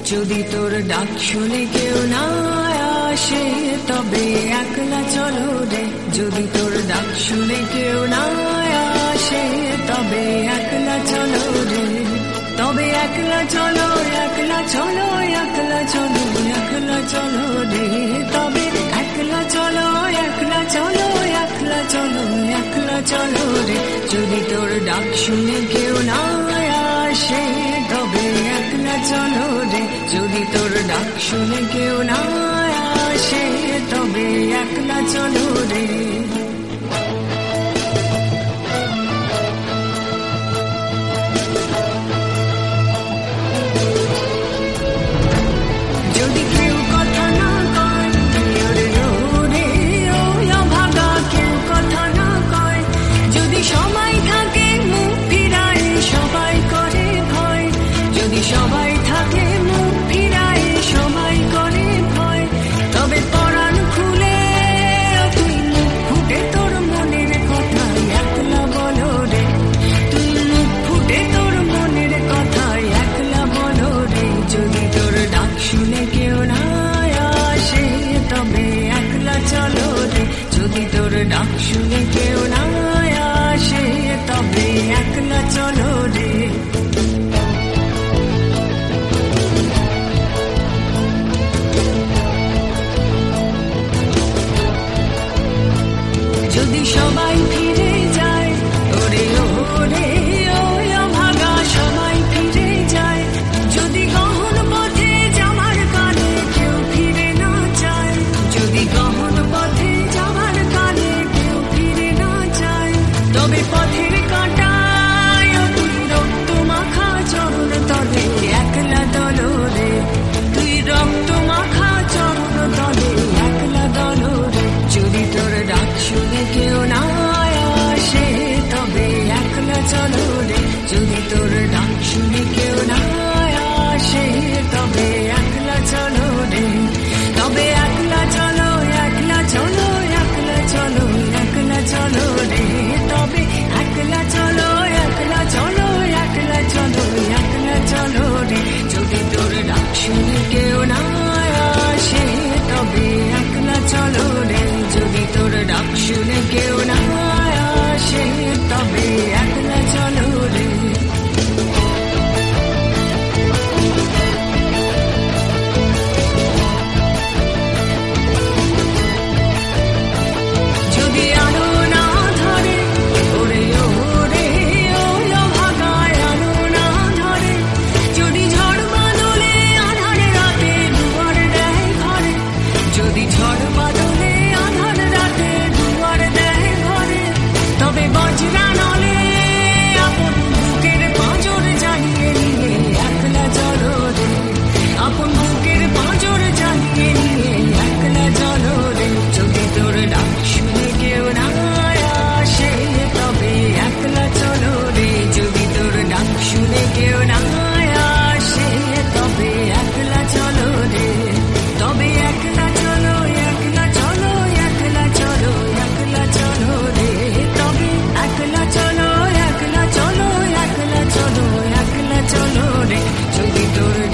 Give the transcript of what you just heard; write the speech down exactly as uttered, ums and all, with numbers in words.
যদি তোর ডাক শুনে কেউ না আসে তবে একলা চলো রে, যদি তোর ডাক শুনে কেউ না আসে তবে একলা চলো রে, তবে একলা চলো একলা চলো একলা চলো একলা চলো রে, তবে একলা চলো একলা চলো একলা চলো একলা চলো রে, যদি তোর ডাক শুনে কেউ না আসে তবে একলা চলো রে, যদি তোর ডাক শুনে কেউ না আসে তবে একলা চলো রে। যদি কেউ কথা না কয় রে রে ও ভাগা, কেউ কথা না কয়, যদি সবাই থাকে মুখ ফিরায় সবাই করে ভয়, যদি সবাই থাকে মুখ ফিরায় সবাই করে ভয়, তবে পরাণ খুলে তুই মুখ ফুটে তোর মনের কথা একলা বলো রে, তুই মুখ ফুটে তোর মনের কথা একলা বলো রে, যদি তোর ডাক শুনে কেউ না আসে তবে একলা চলো রে, যদি তোর ডাক শুনে কেউ না আসে তবে একলা চলো রে। যদি সবাই ফিরে যায় ওরে ওরে ও ভাগা, সবাই ফিরে যায়, যদি গহন পথে যাওয়ার কালে কেউ ফিরে না যায়, যদি গহন পথে যাওয়ার কালে কেউ ফিরে না যায়, তবে পথের কাঁটায় তুই রক্ত মাখা চরণ তলে একলা দলো রে, তুই রক্ত মাখা চরণ তলে একলা দলো রে, যদি তোর ডাক শুনে কেউ না আসে তবে একলা চলো রে, যদি তোর ডাক শুনে কেউ না আসে তবে একলা চলো রে, তবে একলা চলো একলা চলো একলা চলো একলা চলো রে, তবে একলা চলো একলা চলো একলা চলো একলা চলো রে, যদি তোর ডাক শুনে কেউ না আসে তবে একলা চলো রে, যদি তোর ডাক শুনে কেউ না আসে তবে একলা চলো রে। যদি আলো না ধরে ওরে ওরে ও ভাগায় আলো না ধরে, যদি ঝড় বাদলে আধার রাতে দুয়ার দেয় ঘরে, যদি ঝড় বাদলে আধার রাতে দুয়ার দেয় ঘরে, তবে বজ্রা নলে আপন বুকের পাঁজর জ্বালিয়ে নিয়ে একলা চলো রে, আপন বুকের পাঁজর জ্বালিয়ে নিয়ে একলা চলো রে, যদি তোর ডাক শুনে কেউ না আসে তবে একলা চলো রে, যদি তোর ডাক শুনে কেউ না আসে তবে একলা চলো রে, তবে একলা চলো একলা চলো একলা চলো একলা চলো রে, তবে একলা চলো একলা চলো একলা চলো একলা চলো রে, যদি তোর